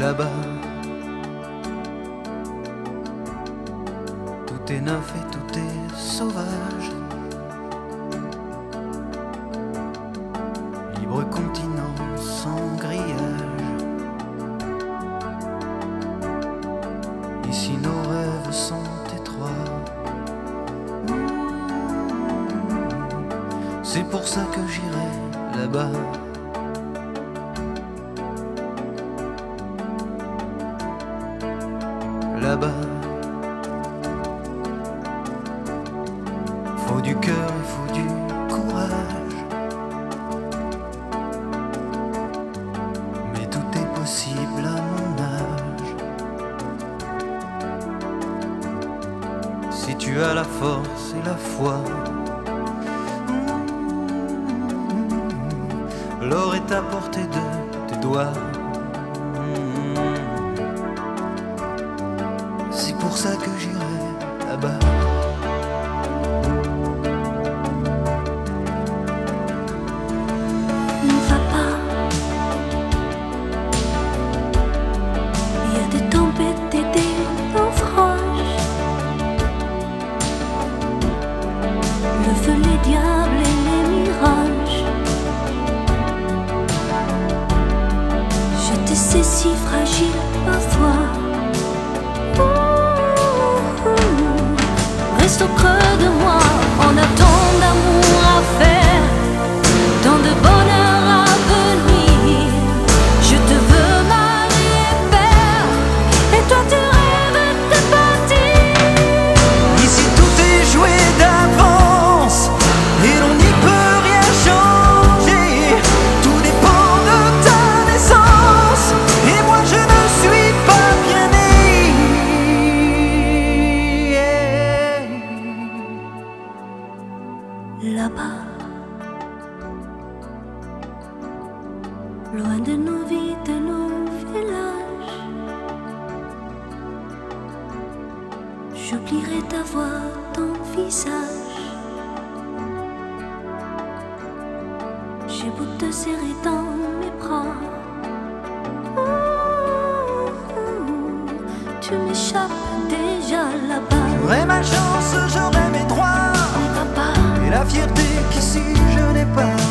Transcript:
là-bas. Tout est neuf et tout est sauvage. Libre continent sans grillage. Ici nos rêves sont étroits. C'est pour ça que j'irai là-bas. Là-bas, faut du cœur et faut du courage. Mais tout est possible à mon âge. Si tu as la force et la foi, l'or est à portée de tes doigts. C'est pour ça que j'irai là-bas. Ne va pas. Il y a des tempêtes et des naufrages. Le feu, les diables et les mirages. Je te sais si fragile parfois. Reste au creux de moi, on a tant d'amour à faire, tant de bonheur à venir. Je te veux mari et père, et toi tu rêves de partir. Ici tout est joué d'avance, et l'on n'y peut rien changer. Tout dépend de ta naissance, et moi je ne suis pas bien né. Là-bas, loin de nos vies, de nos villages, j'oublierai ta voix, ton visage. J'ai beau te serrer dans mes bras, tu m'échappes déjà là-bas. J'aurai ma chance, j'aurai mes droits, Ne va pas. et la fierté qu'ici je n'ai pas.